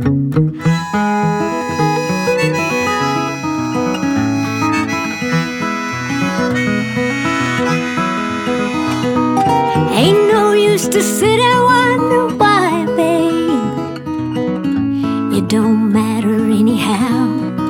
Ain't no use to sit and wonder why, babe. It don't matter anyhow.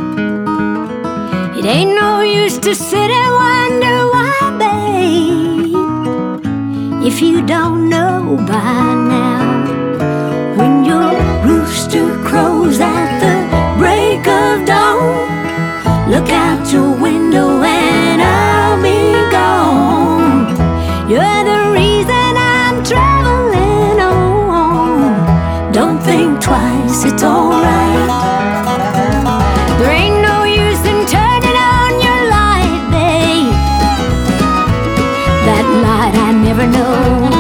It ain't no use to sit and wonder why, babe, if you don't know by now. When your rooster crows at the break of dawn, look out your window and I'll be gone. You're the reason I'm traveling on. Don't think twice, it's alright. There ain't no use in turning on your light, babe. That light I never know.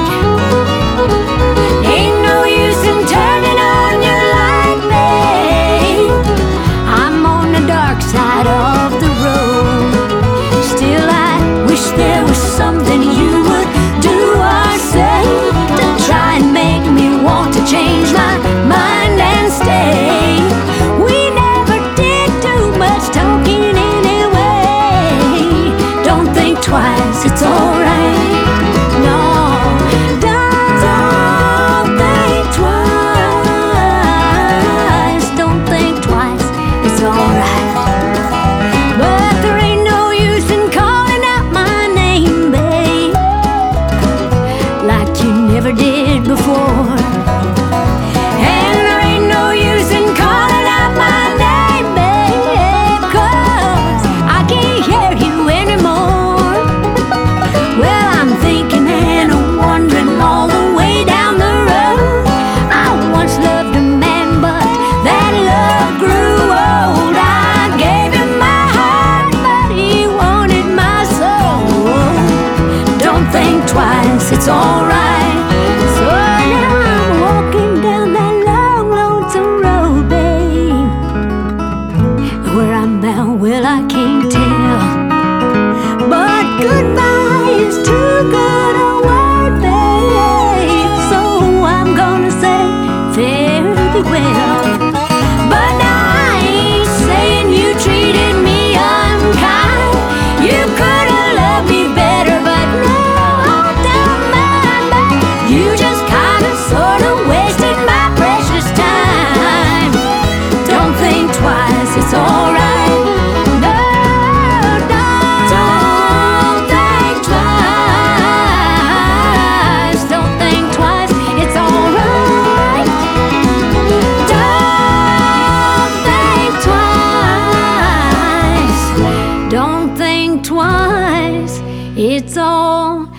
Ain't no use in turning on your light, babe. I'm on the dark side of the road. Still I wish there was something you would do or say to try and make me want to change my mind and stay. We never did do much talking anyway. Don't think twice, it's alright. No, don't think twice. Don't think twice, it's alright. But there ain't no use in calling out my name, babe, like you never did before. And there ain't no use in calling out my name, babe, 'cause I can't hear you anymore. Well, I'm thinking and wondering all the way down the road. I once loved a man, but that love grew old. I gave him my heart, but he wanted my soul. Don't think twice, it's alright. So now I'm walking down that long, lonesome road, babe. Where I'm bound, well, I can't tell. But goodbye is too good a word, babe. So I'm gonna say fare thee well. But now I ain't saying you treated me unkind. You could've loved me better, but no, I don't mind, babe. You just kinda sorta wasted my precious time. Don't think twice, it's alright. No, don't think twice. Don't think twice, it's alright. Don't think twice. Don't think twice, it's all